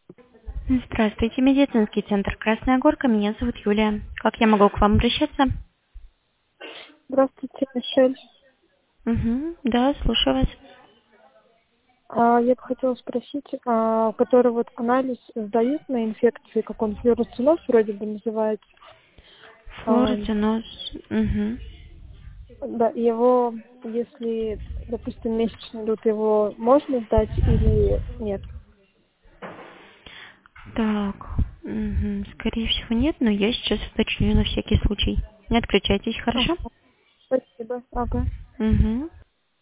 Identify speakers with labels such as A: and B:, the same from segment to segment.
A: Здравствуйте, медицинский центр «Красная Горка». Меня зовут Юлия. Как я могу к вам обращаться?
B: Здравствуйте, Мишель.
A: Да, слушаю вас.
B: Я бы хотела спросить, который вот анализ сдают на инфекции, как он флюоресценоз вроде бы называется. А,
A: Флуореценоз.
B: Да, его, если, допустим, месячные идут, его можно сдать или нет?
A: Так, скорее всего нет, но я сейчас уточню на всякий случай. Не отключайтесь,
B: Ага,
A: хорошо?
B: спасибо. Ага.
A: Угу.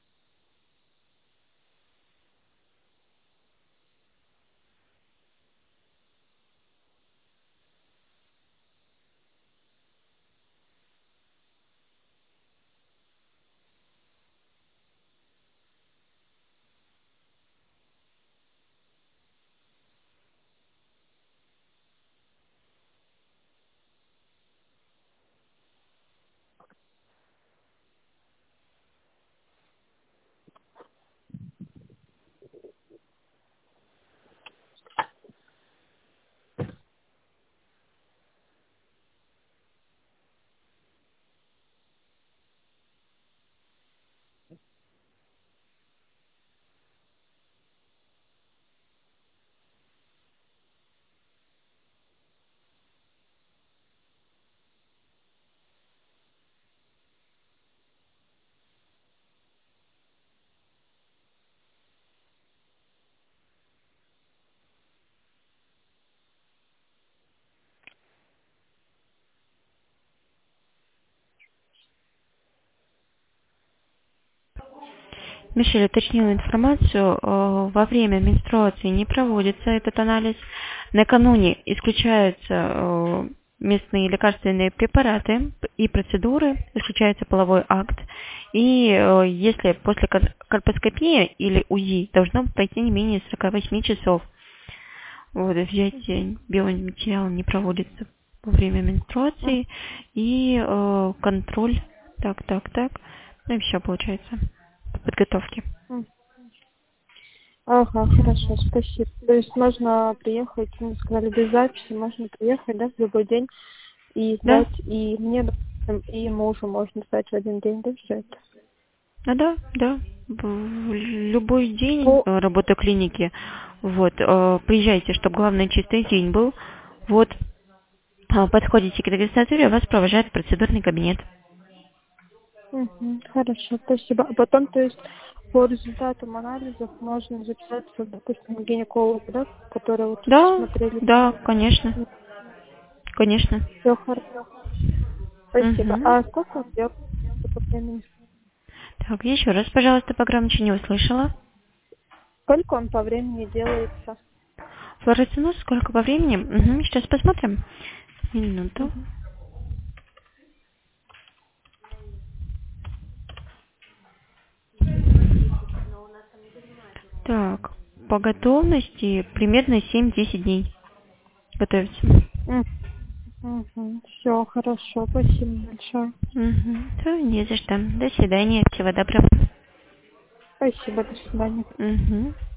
A: Мишель уточнила информацию. Во время менструации не проводится этот анализ. Накануне исключаются местные лекарственные препараты и процедуры, исключается половой акт. И если после кольпоскопии или УЗИ должно пройти не менее 48 часов. Вот, взятие биоматериала не проводится во время менструации. И контроль. Так. Ну и все получается. По подготовке.
B: Ага, хорошо, спасибо. То есть можно приехать, мы сказали, без записи, можно приехать, да, в любой день и
A: Да?
B: сдать, и мне, допустим, и мужу можно сдать в один день, да, все это?
A: Да. В любой день
B: Ну,
A: работы клиники. Вот, приезжайте, чтобы главное чистый день был. Вот, подходите к регистратуре, вас провожает процедурный кабинет.
B: хорошо, спасибо. А потом, то есть, по результатам анализов можно записаться, допустим, к гинекологу, да, который вот смотрели.
A: Да, конечно.
B: Все хорошо, спасибо.
A: Мгм.
B: А сколько он делает по времени?
A: Так, еще раз, пожалуйста, погромче, не услышала.
B: Сколько он по времени делается?
A: Флуоресценоз, сколько по времени? Сейчас посмотрим. Минуту.
B: Мгм.
A: Так, по готовности примерно 7-10 дней готовится.
B: Все хорошо, спасибо большое.
A: Всё, не за что. До свидания. Всего доброго.
B: Спасибо, до свидания.
A: Мгм.